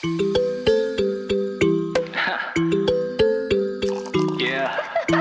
Yeah.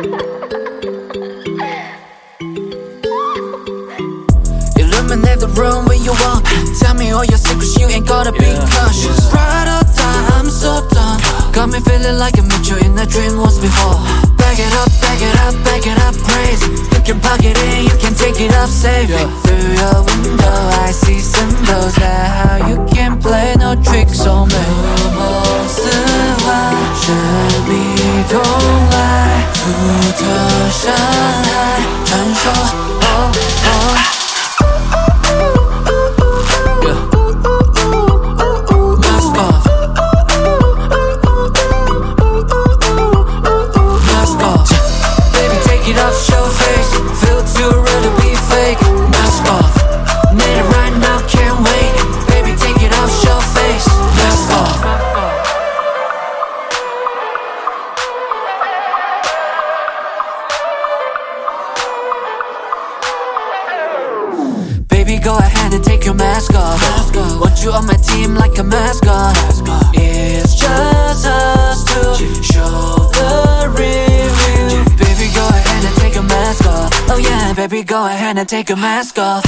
Illuminate the room when you walk. Tell me all your secrets, you ain't gotta be cautious. Right or die, I'm so done. Got me feeling like I met you in a dream once before. Back it up, back it up, back it up, praise. You can plug it in, you can take it up, save it. Through your window, I see symbols. That how you can play no tricks on me. 不似幻，是迷动来，独特深海传说。哦哦。Baby, go ahead and take your mask off. Want you on my team like a mascot. It's just us two, show the review. Baby, go ahead and take your mask off. Oh yeah, baby, go ahead and take your mask off.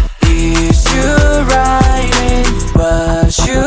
Is you riding? Was you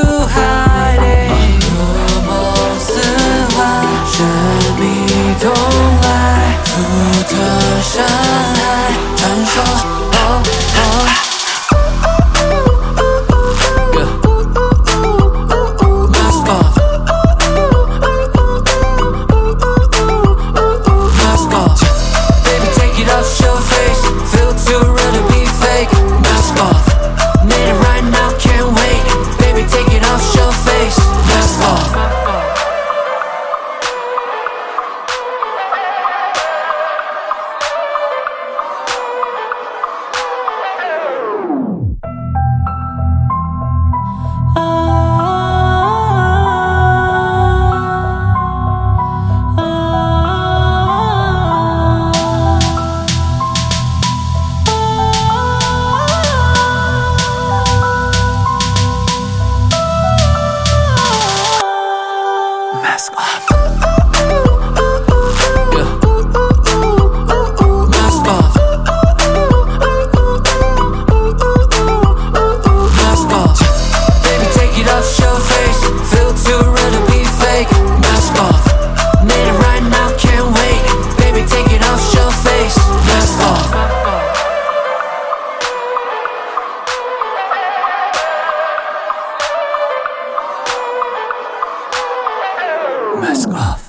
hiding? 如梦似幻，是迷动来，独特深海传说。哦哦。Mask off. Mask off. Mask off. Baby, take it off, show face. Feel too real to be fake. Mask off. Need it right now, can't wait. Baby, take it off, show face. Mask off. Mask off.